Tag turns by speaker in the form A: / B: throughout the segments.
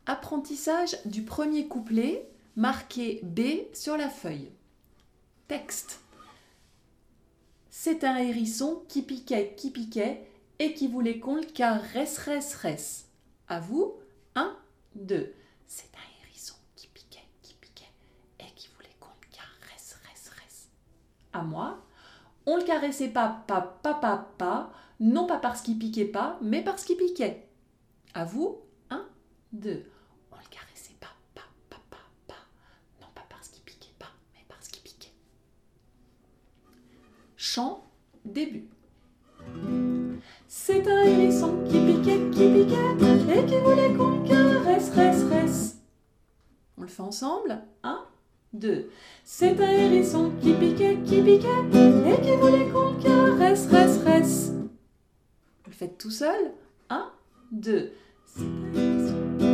A: Apprentissage du premier couplet, marqué B sur la feuille. Texte. C'est un hérisson qui piquait et qui voulait qu'on le caresse, res. À vous, 1, 2. C'est un hérisson qui piquait et qui voulait qu'on le caresse, res. À moi, on le caressait pas, non pas parce qu'il piquait pas, mais parce qu'il piquait. À vous, 1, 2. On le caressait pas, non pas parce qu'il piquait pas, mais parce qu'il piquait. Chant, début. C'est un hérisson qui piquait et qui voulait qu'on le caresse, res. On le fait ensemble, 1, 2. C'est un hérisson qui piquait et qui voulait qu'on le caresse, res. Vous le faites tout seul, 1, 2. C'est un hérisson.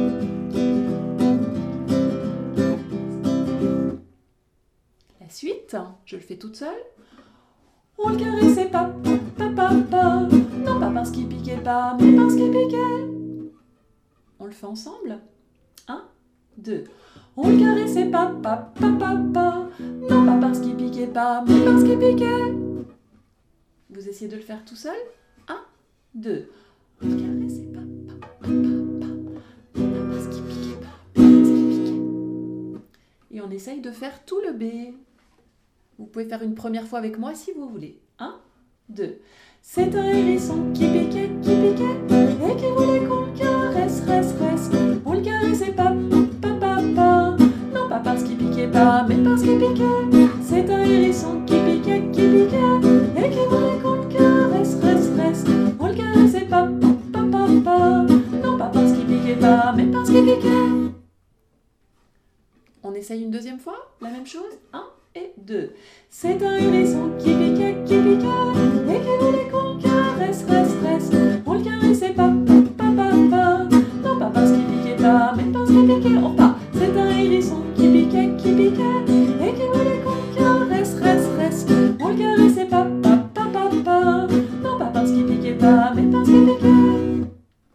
A: La suite, je le fais toute seule. On le caressait pas, non pas parce qu'il piquait pas, mais parce qu'il piquait. On le fait ensemble, 1, 2. On le caressait pas, non pas parce qu'il piquait pas, mais parce qu'il piquait. Vous essayez de le faire tout seul, 1, 2. On le caressait pas, non pas parce qu'il piquait pas, mais parce qu'il piquait. Et on essaye de faire tout le B. Vous pouvez faire une première fois avec moi si vous voulez. 1, 2. C'est un hérisson qui piquait et qui voulait qu'on le caresse, res. On le caressait pas, non pas parce qu'il piquait pas, mais parce qu'il piquait. C'est un hérisson qui piquait et qui voulait qu'on le caresse, res. On le caressait pas, non pas parce qu'il piquait pas, mais parce qu'il piquait. On essaye une deuxième fois, la même chose. 1 et 2. C'est un hérisson qui piquait